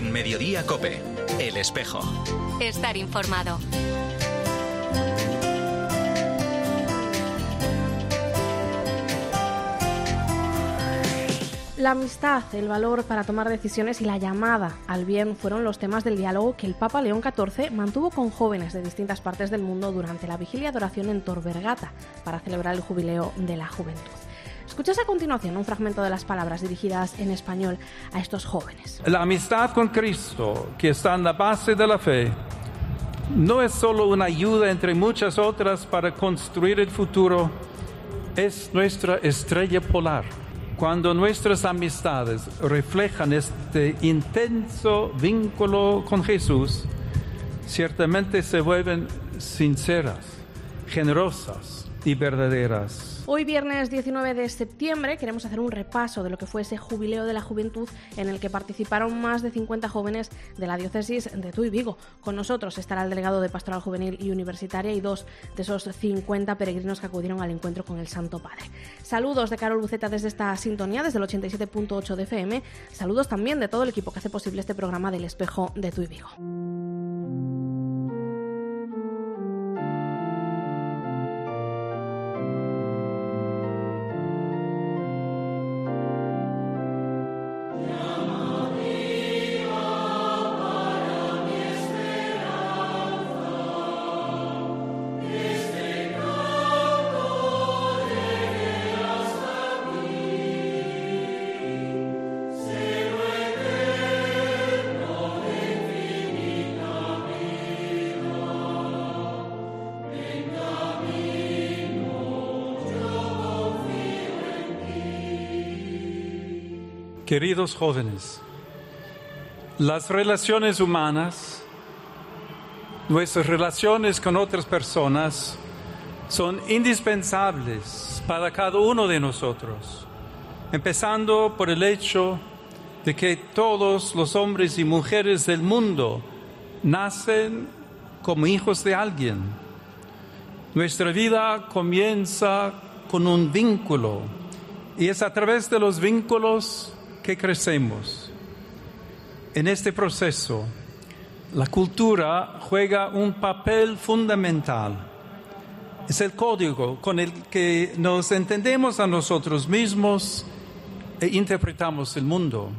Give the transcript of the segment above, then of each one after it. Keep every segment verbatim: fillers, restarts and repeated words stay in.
En Mediodía COPE, El Espejo. Estar informado. La amistad, el valor para tomar decisiones y la llamada al bien fueron los temas del diálogo que el Papa León catorce mantuvo con jóvenes de distintas partes del mundo durante la vigilia de oración en Tor Vergata para celebrar el jubileo de la juventud. Escuchas a continuación un fragmento de las palabras dirigidas en español a estos jóvenes. La amistad con Cristo, que está en la base de la fe, no es solo una ayuda entre muchas otras para construir el futuro, es nuestra estrella polar. Cuando nuestras amistades reflejan este intenso vínculo con Jesús, ciertamente se vuelven sinceras, generosas y verdaderas. Hoy, viernes diecinueve de septiembre, queremos hacer un repaso de lo que fue ese jubileo de la juventud en el que participaron más de cincuenta jóvenes de la diócesis de Tuy Vigo. Con nosotros estará el delegado de Pastoral Juvenil y Universitaria y dos de esos cincuenta peregrinos que acudieron al encuentro con el Santo Padre. Saludos de Carol Buceta desde esta sintonía, desde el ochenta y siete punto ocho de F M. Saludos también de todo el equipo que hace posible este programa del Espejo de Tuy Vigo. Queridos jóvenes, las relaciones humanas, nuestras relaciones con otras personas, son indispensables para cada uno de nosotros, empezando por el hecho de que todos los hombres y mujeres del mundo nacen como hijos de alguien. Nuestra vida comienza con un vínculo y es a través de los vínculos que crecemos. En este proceso, la cultura juega un papel fundamental. Es el código con el que nos entendemos a nosotros mismos e interpretamos el mundo.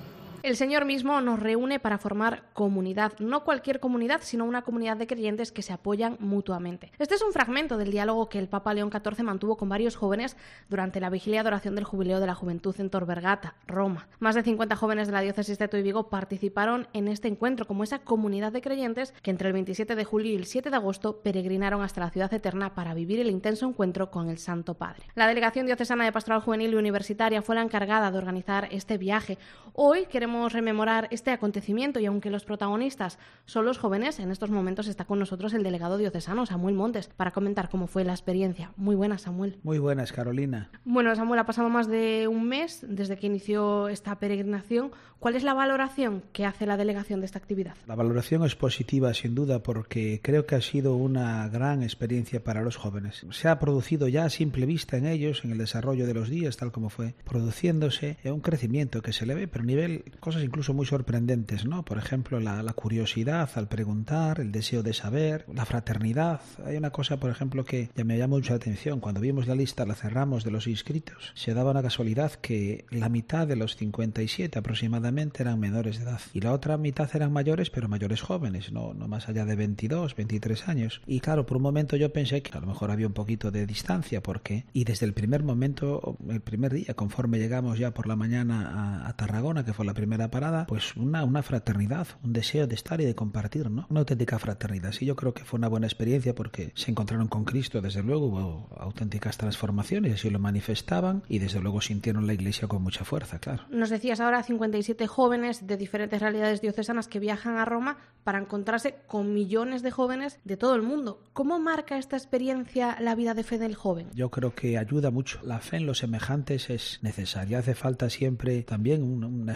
El Señor mismo nos reúne para formar comunidad, no cualquier comunidad, sino una comunidad de creyentes que se apoyan mutuamente. Este es un fragmento del diálogo que el Papa León catorce mantuvo con varios jóvenes durante la vigilia de oración del Jubileo de la Juventud en Tor Vergata, Roma. Más de cincuenta jóvenes de la diócesis de Tuy Vigo participaron en este encuentro como esa comunidad de creyentes que entre el veintisiete de julio y el siete de agosto peregrinaron hasta la ciudad eterna para vivir el intenso encuentro con el Santo Padre. La Delegación Diocesana de Pastoral Juvenil y Universitaria fue la encargada de organizar este viaje. Hoy queremos rememorar este acontecimiento y aunque los protagonistas son los jóvenes, en estos momentos está con nosotros el delegado diocesano, Samuel Montes, para comentar cómo fue la experiencia. Muy buenas, Samuel. Muy buenas, Carolina. Bueno, Samuel, ha pasado más de un mes desde que inició esta peregrinación. ¿Cuál es la valoración que hace la delegación de esta actividad? La valoración es positiva, sin duda, porque creo que ha sido una gran experiencia para los jóvenes. Se ha producido ya a simple vista en ellos, en el desarrollo de los días, tal como fue produciéndose, un crecimiento que se le ve, pero a nivel cosas incluso muy sorprendentes, ¿no? Por ejemplo, la, la curiosidad al preguntar, el deseo de saber, la fraternidad. Hay una cosa, por ejemplo, que ya me llamó mucho la atención. Cuando vimos la lista, la cerramos, de los inscritos, se daba una casualidad que la mitad de los cincuenta y siete aproximadamente eran menores de edad y la otra mitad eran mayores, pero mayores jóvenes, no, no más allá de veintidós, veintitrés años. Y claro, por un momento yo pensé que a lo mejor había un poquito de distancia, porque y desde el primer momento, el primer día, conforme llegamos ya por la mañana a, a Tarragona, que fue la primera parada, pues una, una fraternidad, un deseo de estar y de compartir, ¿no? Una auténtica fraternidad. Sí, yo creo que fue una buena experiencia porque se encontraron con Cristo, desde luego, hubo auténticas transformaciones, así lo manifestaban y desde luego sintieron la Iglesia con mucha fuerza, claro. Nos decías ahora cincuenta y siete jóvenes de diferentes realidades diocesanas que viajan a Roma para encontrarse con millones de jóvenes de todo el mundo. ¿Cómo marca esta experiencia la vida de fe del joven? Yo creo que ayuda mucho. La fe en los semejantes es necesaria. Hace falta siempre también una, una estructura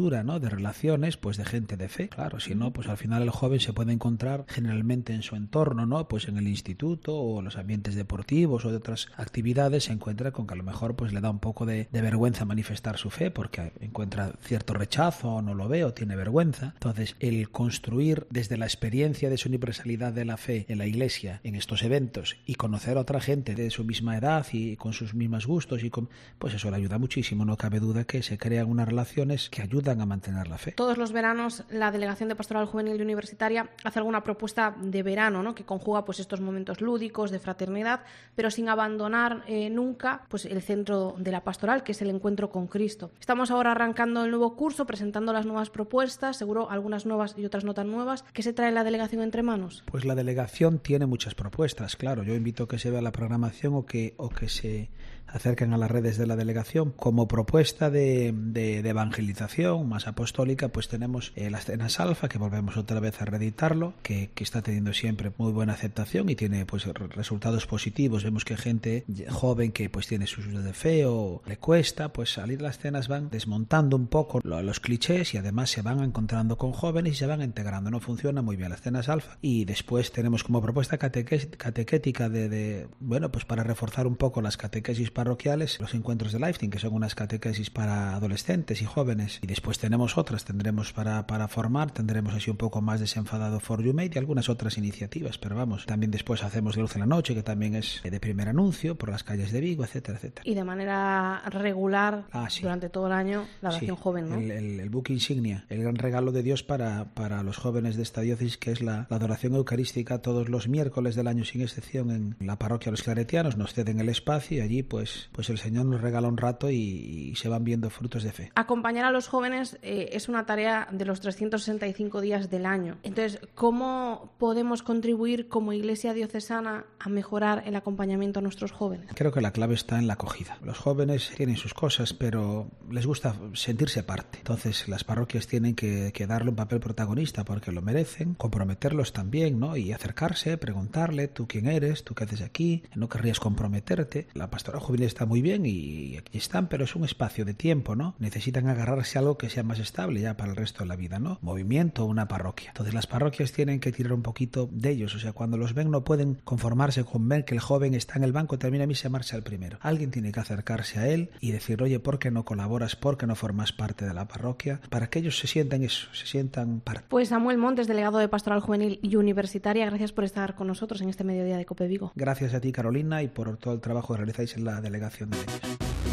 estructura, ¿no?, de relaciones, pues de gente de fe. Claro, si no, pues al final el joven se puede encontrar generalmente en su entorno, ¿no?, pues en el instituto o en los ambientes deportivos o de otras actividades, se encuentra con que a lo mejor pues le da un poco de, de vergüenza manifestar su fe porque encuentra cierto rechazo, no lo ve o tiene vergüenza. Entonces, el construir desde la experiencia de su universalidad de la fe en la Iglesia, en estos eventos, y conocer a otra gente de su misma edad y con sus mismos gustos, y con, pues eso le ayuda muchísimo. No cabe duda que se crean unas relaciones que ayudan a mantener la fe. Todos los veranos la Delegación de Pastoral Juvenil y Universitaria hace alguna propuesta de verano, ¿no?, que conjuga pues estos momentos lúdicos de fraternidad, pero sin abandonar eh, nunca pues el centro de la pastoral, que es el encuentro con Cristo. Estamos ahora arrancando el nuevo curso, presentando las nuevas propuestas, seguro algunas nuevas y otras no tan nuevas. ¿Qué se trae la delegación entre manos? Pues la delegación tiene muchas propuestas, claro. Yo invito a que se vea la programación o que, o que se acerquen a las redes de la delegación. Como propuesta de, de, de evangelización más apostólica, pues tenemos eh, las cenas alfa, que volvemos otra vez a reeditarlo, que, que está teniendo siempre muy buena aceptación y tiene pues resultados positivos. Vemos que gente joven que pues tiene sus dudas de fe o le cuesta, pues salir las cenas van desmontando un poco lo, los clichés y además se van encontrando con jóvenes y se van integrando. No funciona muy bien las cenas alfa. Y después tenemos como propuesta catequés, catequética de, de, bueno, pues para reforzar un poco las catequesis parroquiales, los encuentros de Lifetime, que son unas catequesis para adolescentes y jóvenes. Y después tenemos otras, tendremos para, para formar, tendremos así un poco más desenfadado For You Mate y algunas otras iniciativas. Pero vamos, también después hacemos de Luz en la Noche, que también es de primer anuncio, por las calles de Vigo, etcétera, etcétera. Y de manera regular, ah, sí. durante todo el año, la oración sí, joven, ¿no? El, el, el buque insignia, el gran regalo de Dios para, para los jóvenes de esta diócesis, que es la, la adoración eucarística todos los miércoles del año sin excepción en la parroquia de los claretianos. Nos ceden el espacio y allí pues, pues el Señor nos regala un rato y, y se van viendo frutos de fe. Acompañar a los jóvenes eh, es una tarea de los trescientos sesenta y cinco días del año. Entonces, ¿cómo podemos contribuir como Iglesia diocesana a mejorar el acompañamiento a nuestros jóvenes? Creo que la clave está en la acogida. Los jóvenes tienen sus cosas, pero les gusta sentirse parte. Entonces, las parroquias tienen que, que darle un papel protagonista porque lo merecen, comprometerlos también, ¿no? Y acercarse, preguntarle, ¿tú quién eres? ¿Tú qué haces aquí? ¿No querrías comprometerte? La pastoral juvenil está muy bien y aquí están, pero es un espacio de tiempo, ¿no? Necesitan agarrarse a algo que sea más estable ya para el resto de la vida, ¿no? Movimiento, una parroquia. Entonces, las parroquias tienen que tirar un poquito de ellos. O sea, cuando los ven no pueden conformarse con ver que el joven está en el banco, termina y se marcha el primero. Alguien tiene que acercarse a él y decir, oye, ¿por qué no colaboras? ¿Por qué no formas parte de la parroquia? Para que ellos se sientan eso, se sientan parte. Pues Samuel Montes, delegado de Pastoral Juvenil y Universitaria, gracias por estar con nosotros en este mediodía de COPE Vigo. Gracias a ti, Carolina, y por todo el trabajo que realizáis en la delegación de niños.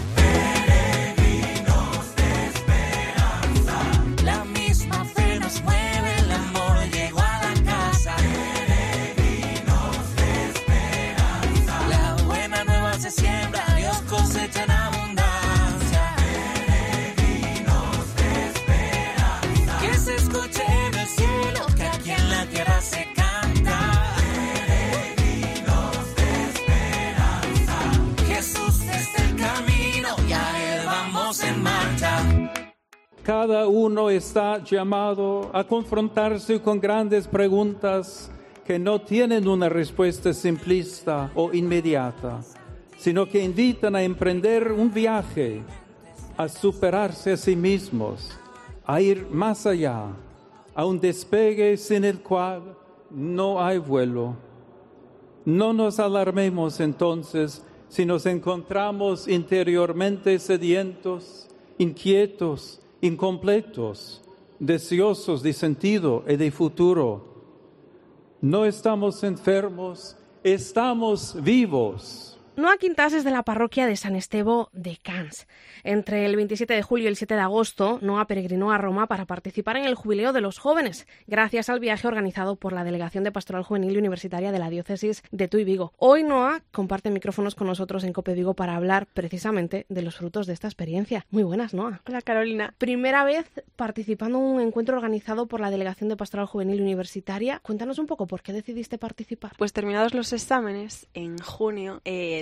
Cada uno está llamado a confrontarse con grandes preguntas que no tienen una respuesta simplista o inmediata, sino que invitan a emprender un viaje, a superarse a sí mismos, a ir más allá, a un despegue sin el cual no hay vuelo. No nos alarmemos entonces si nos encontramos interiormente sedientos, inquietos, incompletos, deseosos de sentido y de futuro. No estamos enfermos, estamos vivos. Noa Quintas es de la parroquia de San Estevo de Cans. Entre el veintisiete de julio y el siete de agosto, Noa peregrinó a Roma para participar en el Jubileo de los Jóvenes, gracias al viaje organizado por la Delegación de Pastoral Juvenil y Universitaria de la Diócesis de Tuy Vigo. Hoy Noa comparte micrófonos con nosotros en COPE Vigo para hablar precisamente de los frutos de esta experiencia. Muy buenas, Noa. Hola, Carolina. Primera vez participando en un encuentro organizado por la Delegación de Pastoral Juvenil y Universitaria. Cuéntanos un poco por qué decidiste participar. Pues terminados los exámenes en junio, eh,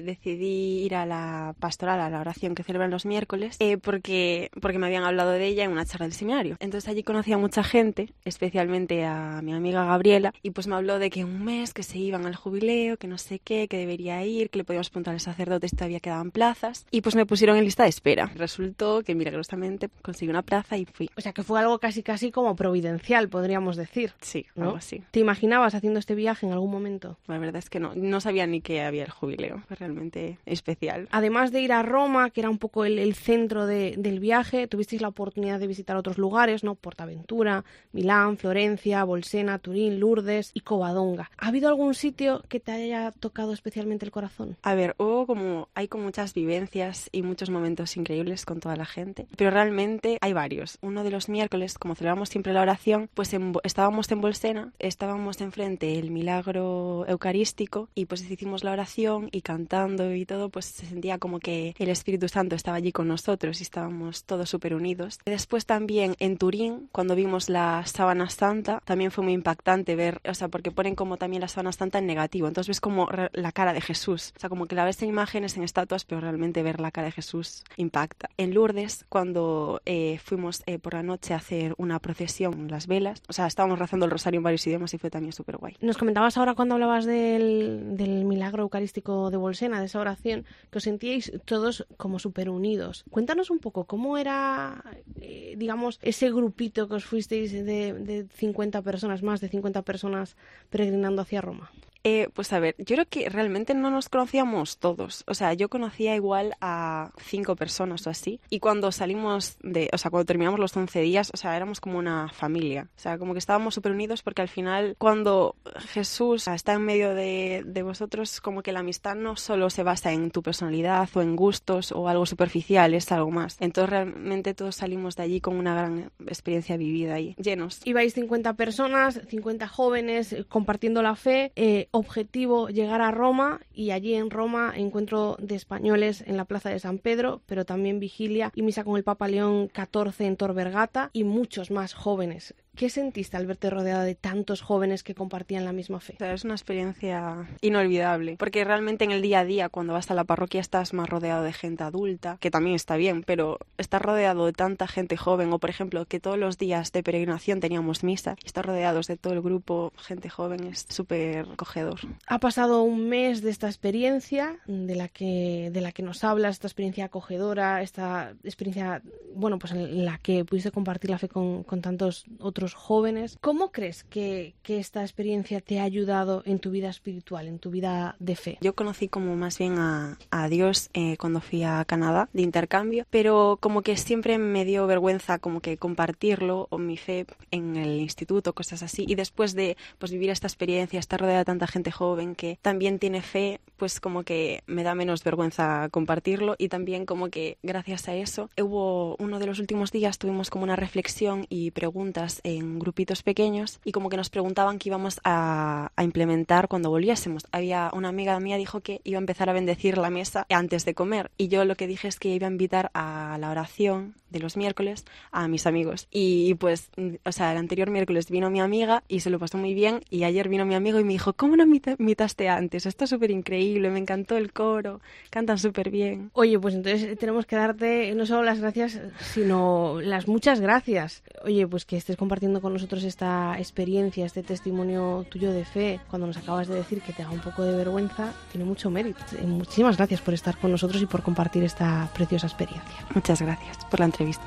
decidí ir a la pastoral, a la oración que celebran los miércoles, eh, porque, porque me habían hablado de ella en una charla del seminario. Entonces allí conocí a mucha gente, especialmente a mi amiga Gabriela, y pues me habló de que un mes que se iban al jubileo, que no sé qué, que debería ir, que le podíamos preguntar al sacerdote si todavía quedaban plazas, y pues me pusieron en lista de espera. Resultó que milagrosamente conseguí una plaza y fui. O sea, que fue algo casi casi como providencial, podríamos decir. Sí, ¿no? algo así. ¿Te imaginabas haciendo este viaje en algún momento? La verdad es que no, no sabía ni que había el jubileo, fue realmente especial. Además de ir a Roma, que era un poco el, el centro de, del viaje, tuvisteis la oportunidad de visitar otros lugares, ¿no? Portaventura, Milán, Florencia, Bolsena, Turín, Lourdes y Covadonga. ¿Ha habido algún sitio que te haya tocado especialmente el corazón? A ver, hubo como, hay como muchas vivencias y muchos momentos increíbles con toda la gente, pero realmente hay varios. Uno de los miércoles, como celebramos siempre la oración, pues en, estábamos en Bolsena, estábamos enfrente del milagro eucarístico y pues hicimos la oración y cantando y todo, pues se sentía como que el Espíritu Santo estaba allí con nosotros y estábamos todos súper unidos. Después también en Turín, cuando vimos la Sábana Santa, también fue muy impactante ver, o sea, porque ponen como también la Sábana Santa en negativo, entonces ves como la cara de Jesús, o sea, como que la ves en imágenes, en estatuas, pero realmente ver la cara de Jesús impacta. En Lourdes, cuando eh, fuimos eh, por la noche a hacer una procesión en las velas, o sea, estábamos rezando el rosario en varios idiomas y fue también súper guay. Nos comentabas ahora cuando hablabas del, del milagro eucarístico de Bolsena, de esa oración, que os sentíais todos como súper unidos. Cuéntanos un poco, ¿cómo era, eh, digamos, ese grupito que os fuisteis de, de cincuenta personas, más de cincuenta personas peregrinando hacia Roma? Eh, pues a ver, yo creo que realmente no nos conocíamos todos. O sea, yo conocía igual a cinco personas o así. Y cuando salimos de, o sea, cuando terminamos los once días, o sea, éramos como una familia. O sea, como que estábamos súper unidos porque al final, cuando Jesús está en medio de, de vosotros, como que la amistad no solo se basa en tu personalidad o en gustos o algo superficial, es algo más. Entonces realmente todos salimos de allí con una gran experiencia vivida ahí, llenos. Ibais cincuenta personas, cincuenta jóvenes, compartiendo la fe. Eh, objetivo llegar a Roma, y allí en Roma encuentro de españoles en la plaza de San Pedro, pero también vigilia y misa con el Papa León catorce en Tor Vergata y muchos más jóvenes. ¿Qué sentiste al verte rodeada de tantos jóvenes que compartían la misma fe? O sea, es una experiencia inolvidable, porque realmente en el día a día, cuando vas a la parroquia, estás más rodeado de gente adulta, que también está bien, pero estar rodeado de tanta gente joven, o por ejemplo, que todos los días de peregrinación teníamos misa, y estar rodeados de todo el grupo, gente joven, es súper acogedor. Ha pasado un mes de esta experiencia, de la que, de la que nos hablas, esta experiencia acogedora, esta experiencia, bueno, pues en la que pudiste compartir la fe con, con tantos otros jóvenes. ¿Cómo crees que, que esta experiencia te ha ayudado en tu vida espiritual, en tu vida de fe? Yo conocí como más bien a, a Dios eh, cuando fui a Canadá de intercambio, pero como que siempre me dio vergüenza como que compartirlo o mi fe en el instituto, cosas así, y después de pues vivir esta experiencia, estar rodeada de tanta gente joven que también tiene fe, pues como que me da menos vergüenza compartirlo, y también como que gracias a eso hubo uno de los últimos días, tuvimos como una reflexión y preguntas en grupitos pequeños, y como que nos preguntaban qué íbamos a, a implementar cuando volviésemos. Había una amiga mía dijo que iba a empezar a bendecir la mesa antes de comer, y yo lo que dije es que iba a invitar a la oración de los miércoles a mis amigos, y pues, o sea, el anterior miércoles vino mi amiga y se lo pasó muy bien, y ayer vino mi amigo y me dijo, ¿cómo no me invitaste antes? Esto es súper increíble, me encantó el coro, cantan súper bien. Oye, pues entonces tenemos que darte no solo las gracias, sino las muchas gracias. Oye, pues que estés compartiendo con nosotros esta experiencia, este testimonio tuyo de fe, cuando nos acabas de decir que te da un poco de vergüenza, tiene mucho mérito. Muchísimas gracias por estar con nosotros y por compartir esta preciosa experiencia. Muchas gracias por la entrevista.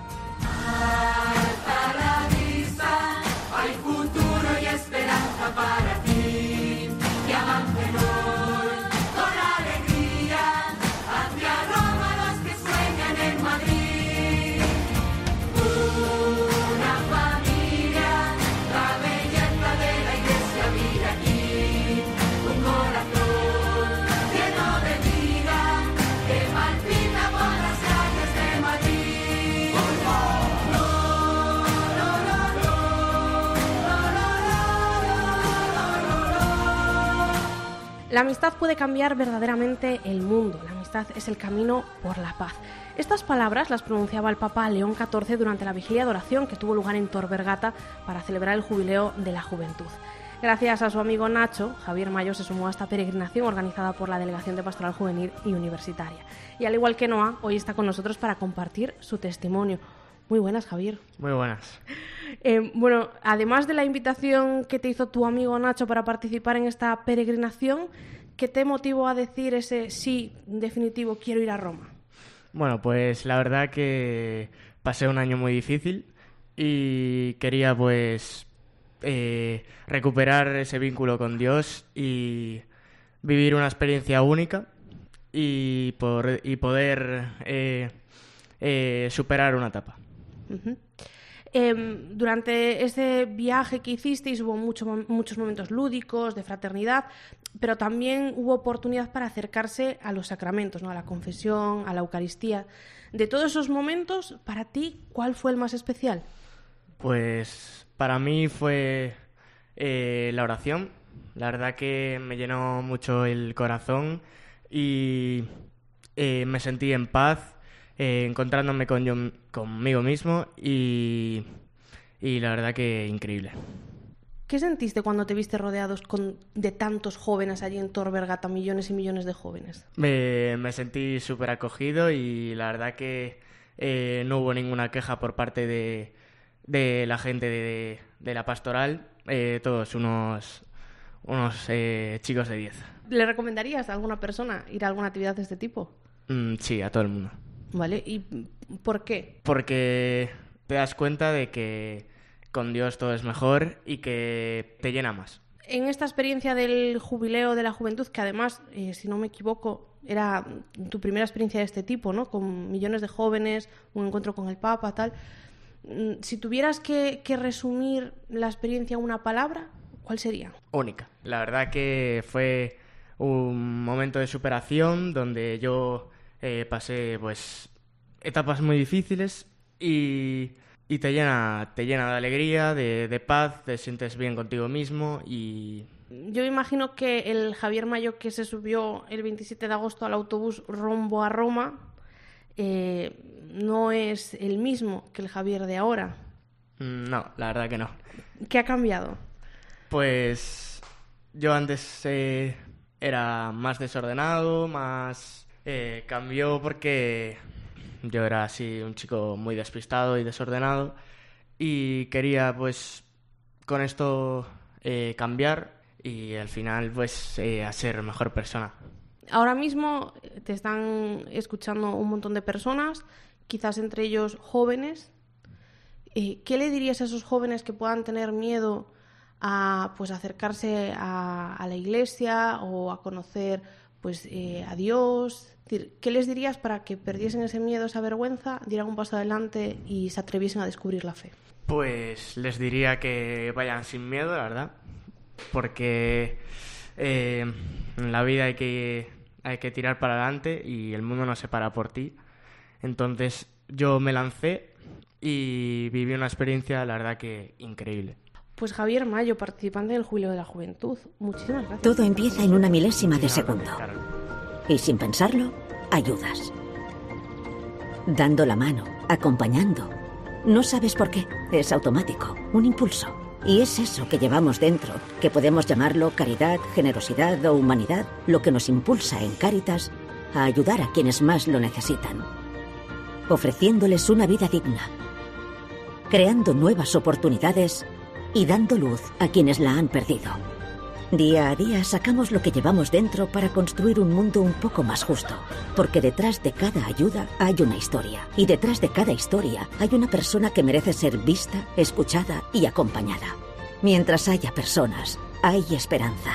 La amistad puede cambiar verdaderamente el mundo. La amistad es el camino por la paz. Estas palabras las pronunciaba el Papa León catorce durante la vigilia de oración que tuvo lugar en Tor Vergata para celebrar el jubileo de la juventud. Gracias a su amigo Nacho, Javier Mayo se sumó a esta peregrinación organizada por la Delegación de Pastoral Juvenil y Universitaria. Y al igual que Noa, hoy está con nosotros para compartir su testimonio. Muy buenas, Javier. Muy buenas. Eh, bueno, además de la invitación que te hizo tu amigo Nacho para participar en esta peregrinación, ¿qué te motivó a decir ese sí definitivo, quiero ir a Roma? Bueno, pues la verdad que pasé un año muy difícil y quería pues eh, recuperar ese vínculo con Dios y vivir una experiencia única y, por, y poder eh, eh, superar una etapa. Uh-huh. Eh, durante ese viaje que hicisteis hubo mucho, muchos momentos lúdicos, de fraternidad, pero también hubo oportunidad para acercarse a los sacramentos, ¿no? A la confesión, a la Eucaristía. De todos esos momentos, para ti, ¿cuál fue el más especial? Pues para mí fue eh, la oración. La verdad que me llenó mucho el corazón y eh, me sentí en paz, eh, encontrándome con yo, conmigo mismo y, y la verdad que increíble. ¿Qué sentiste cuando te viste rodeados con, de tantos jóvenes allí en Tor Vergata, millones y millones de jóvenes? Me, me sentí súper acogido y la verdad que eh, no hubo ninguna queja por parte de, de la gente de, de la pastoral, eh, todos unos, unos eh, chicos de diez. ¿Le recomendarías a alguna persona ir a alguna actividad de este tipo? Mm, sí, a todo el mundo. Vale, ¿y por qué? Porque te das cuenta de que con Dios todo es mejor y que te llena más. En esta experiencia del jubileo de la juventud, que además, eh, si no me equivoco, era tu primera experiencia de este tipo, ¿no? Con millones de jóvenes, un encuentro con el Papa, tal. Si tuvieras que, que resumir la experiencia en una palabra, ¿cuál sería? Única. La verdad que fue un momento de superación donde yo eh, pasé pues etapas muy difíciles y... Y te llena, te llena de alegría, de, de paz, te sientes bien contigo mismo y... Yo imagino que el Javier Mayo que se subió el veintisiete de agosto al autobús rumbo a Roma eh, no es el mismo que el Javier de ahora. No, la verdad que no. ¿Qué ha cambiado? Pues yo antes eh, era más desordenado, más... Eh, cambió porque... Yo era así un chico muy despistado y desordenado y quería pues con esto eh, cambiar y al final pues eh, a ser mejor persona. Ahora mismo te están escuchando un montón de personas, quizás entre ellos jóvenes. Eh, ¿Qué le dirías a esos jóvenes que puedan tener miedo a pues acercarse a, a la iglesia o a conocer pues eh, a Dios? ¿Qué les dirías para que perdiesen ese miedo, esa vergüenza, dieran un paso adelante y se atreviesen a descubrir la fe? Pues les diría que vayan sin miedo, la verdad, porque eh, en la vida hay que, hay que tirar para adelante y el mundo no se para por ti. Entonces yo me lancé y viví una experiencia, la verdad que increíble. Pues Javier Mayo, participante del Jubileo de la Juventud, muchísimas gracias. Todo empieza en una milésima de segundo. Claro. Y sin pensarlo, ayudas. Dando la mano, acompañando. No sabes por qué, es automático, un impulso. Y es eso que llevamos dentro, que podemos llamarlo caridad, generosidad o humanidad, lo que nos impulsa en Cáritas a ayudar a quienes más lo necesitan. Ofreciéndoles una vida digna, creando nuevas oportunidades y dando luz a quienes la han perdido. Día a día sacamos lo que llevamos dentro para construir un mundo un poco más justo, porque detrás de cada ayuda hay una historia, y detrás de cada historia hay una persona que merece ser vista, escuchada y acompañada. Mientras haya personas, hay esperanza.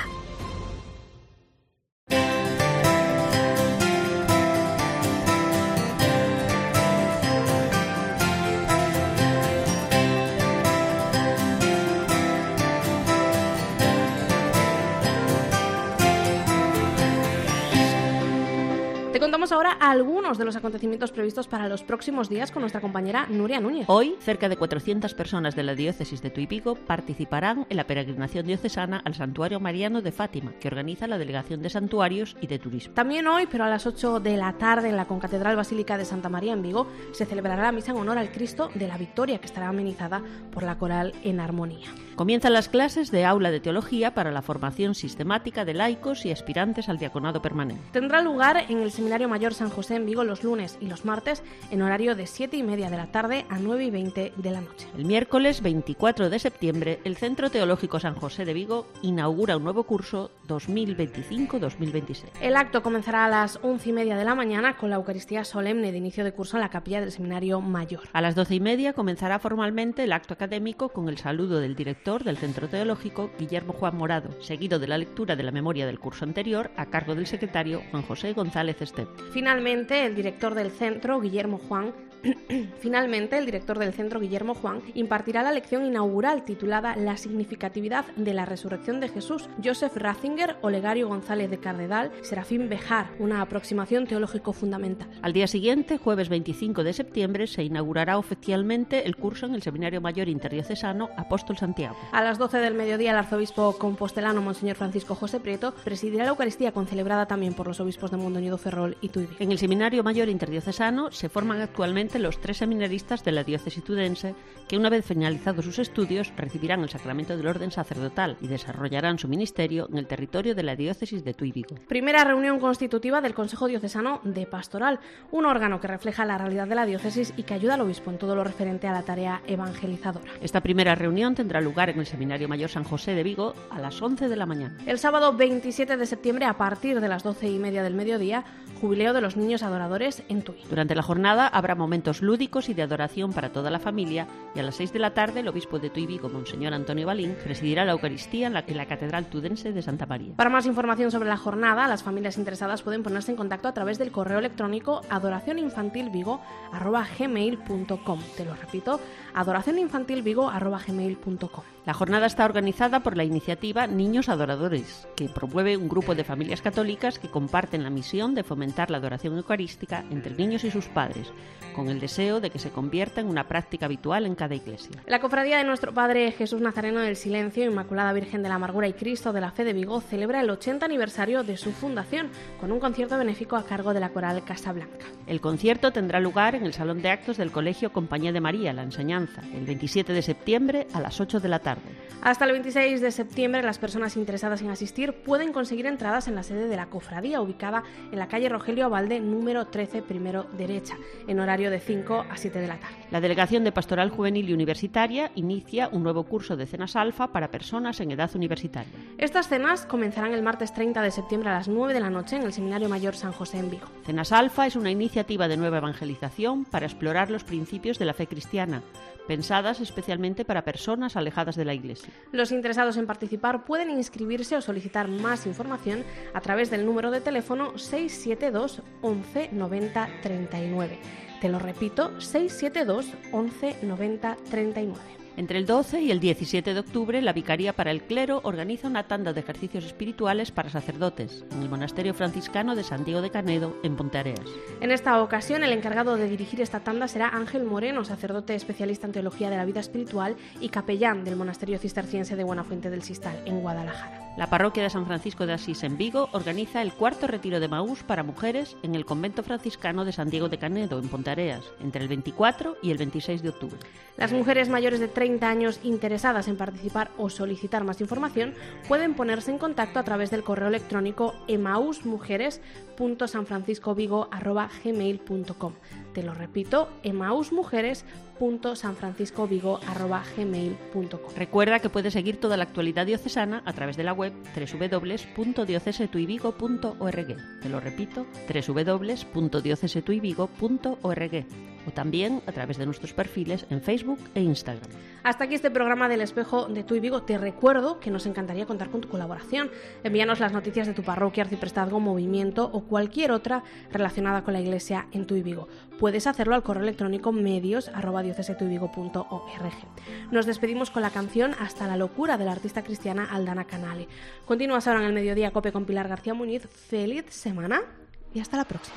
ahora algunos de los acontecimientos previstos para los próximos días con nuestra compañera Nuria Núñez. Hoy, cerca de cuatrocientas personas de la diócesis de Tuy Vigo participarán en la peregrinación diocesana al Santuario Mariano de Fátima, que organiza la Delegación de Santuarios y de Turismo. También hoy, pero a las ocho de la tarde, en la Concatedral Basílica de Santa María en Vigo, se celebrará la misa en honor al Cristo de la Victoria, que estará amenizada por la coral En Armonía. Comienzan las clases de aula de teología para la formación sistemática de laicos y aspirantes al diaconado permanente. Tendrá lugar en el Seminario Mayor San José en Vigo los lunes y los martes en horario de siete y media de la tarde a nueve y veinte de la noche. El miércoles veinticuatro de septiembre, el Centro Teológico San José de Vigo inaugura un nuevo curso dos mil veinticinco dos mil veintiséis. El acto comenzará a las once y media de la mañana con la Eucaristía solemne de inicio de curso en la capilla del Seminario Mayor. A las doce y media comenzará formalmente el acto académico con el saludo del director del Centro Teológico, Guillermo Juan Morado, seguido de la lectura de la memoria del curso anterior a cargo del secretario Juan José González Estep. Finalmente, el director del centro, Guillermo Juan, Finalmente, el director del centro, Guillermo Juan, impartirá la lección inaugural titulada La significatividad de la resurrección de Jesús. Joseph Ratzinger, Olegario González de Cardedal, Serafín Bejar, una aproximación teológico fundamental. Al día siguiente, jueves veinticinco de septiembre, se inaugurará oficialmente el curso en el Seminario Mayor Interdiocesano Apóstol Santiago. A las doce del mediodía, el arzobispo compostelano Monseñor Francisco José Prieto presidirá la Eucaristía, concelebrada también por los obispos de Mondoñedo, Ferrol y Tuy Vigo. En el Seminario Mayor Interdiocesano se forman actualmente los tres seminaristas de la diócesis tudense que, una vez finalizados sus estudios, recibirán el sacramento del orden sacerdotal y desarrollarán su ministerio en el territorio de la diócesis de Tuy Vigo. Primera reunión constitutiva del Consejo Diocesano de Pastoral, un órgano que refleja la realidad de la diócesis y que ayuda al obispo en todo lo referente a la tarea evangelizadora. Esta primera reunión tendrá lugar en el Seminario Mayor San José de Vigo a las once de la mañana. El sábado veintisiete de septiembre, a partir de las doce y media del mediodía, jubileo de los niños adoradores en Tuy. Durante la jornada habrá momentos lúdicos y de adoración para toda la familia, y a las seis de la tarde el obispo de Tuy Vigo, Monseñor Antonio Balín, presidirá la Eucaristía en la, en la Catedral Tudense de Santa María. Para más información sobre la jornada, las familias interesadas pueden ponerse en contacto a través del correo electrónico adoracioninfantilvigo arroba gmail punto com. Te lo repito, adoracioninfantilvigo arroba gmail punto com. La jornada está organizada por la iniciativa Niños Adoradores, que promueve un grupo de familias católicas que comparten la misión de fomentar la adoración eucarística entre niños y sus padres, con el deseo de que se convierta en una práctica habitual en cada iglesia. La Cofradía de Nuestro Padre Jesús Nazareno del Silencio, Inmaculada Virgen de la Amargura y Cristo de la Fe de Vigo celebra el ochenta aniversario de su fundación con un concierto benéfico a cargo de la coral Casablanca. El concierto tendrá lugar en el Salón de Actos del Colegio Compañía de María, La Enseñanza, el veintisiete de septiembre a las ocho de la tarde. Hasta el veintiséis de septiembre, las personas interesadas en asistir pueden conseguir entradas en la sede de la cofradía, ubicada en la calle Rogelio Abalde, número trece, primero derecha, en horario de cinco a siete de la tarde. La Delegación de Pastoral Juvenil y Universitaria inicia un nuevo curso de cenas alfa para personas en edad universitaria. Estas cenas comenzarán el martes treinta de septiembre a las nueve de la noche en el Seminario Mayor San José en Vigo. Cenas alfa es una iniciativa de nueva evangelización para explorar los principios de la fe cristiana, pensadas especialmente para personas alejadas de la Iglesia. Los interesados en participar pueden inscribirse o solicitar más información a través del número de teléfono seis siete dos once noventa treinta y nueve. Te lo repito, seis siete dos once noventa treinta y nueve. Entre el doce y el diecisiete de octubre, la Vicaría para el Clero organiza una tanda de ejercicios espirituales para sacerdotes en el Monasterio Franciscano de San Diego de Canedo, en Ponteareas. En esta ocasión, el encargado de dirigir esta tanda será Ángel Moreno, sacerdote especialista en teología de la vida espiritual y capellán del Monasterio Cisterciense de Buenafuente del Sistal, en Guadalajara. La Parroquia de San Francisco de Asís en Vigo organiza el cuarto retiro de Maús para mujeres en el Convento Franciscano de San Diego de Canedo, en Ponteareas, entre el veinticuatro y el veintiséis de octubre. Las mujeres mayores de treinta años interesadas en participar o solicitar más información pueden ponerse en contacto a través del correo electrónico emausmujeres punto sanfranciscovigo arroba gmail punto com. Te lo repito, emausmujeres punto sanfranciscovigo arroba gmail punto com. Recuerda que puedes seguir toda la actualidad diocesana a través de la web doble u doble u doble u punto diocesetuyvigo punto org. Te lo repito, doble u doble u doble u punto diocesetuyvigo punto org, o también a través de nuestros perfiles en Facebook e Instagram. Hasta aquí este programa del Espejo de Tuy Vigo. Te recuerdo que nos encantaría contar con tu colaboración. Envíanos las noticias de tu parroquia, arciprestazgo, movimiento o cualquier otra relacionada con la Iglesia en Tuy Vigo. Puedes hacerlo al correo electrónico medios arroba diocesetuyvigo punto org. Nos despedimos con la canción Hasta la locura de la artista cristiana Aldana Canale. Continúas ahora en el Mediodía Cope con Pilar García Muñiz. Feliz semana y hasta la próxima.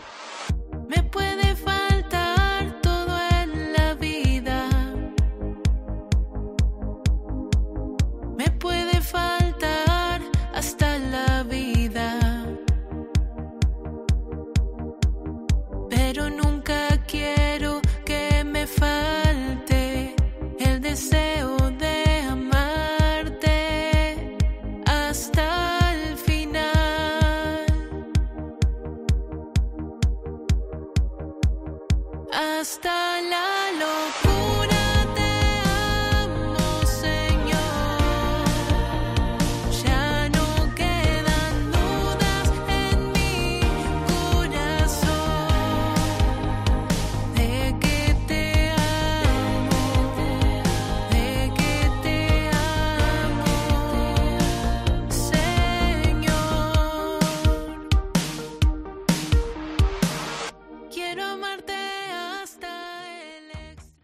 Me puede faltar todo en la vida. Me puede faltar hasta la vida. Pero nunca quiero que me falte el deseo de amarte hasta el final. Hasta la locura.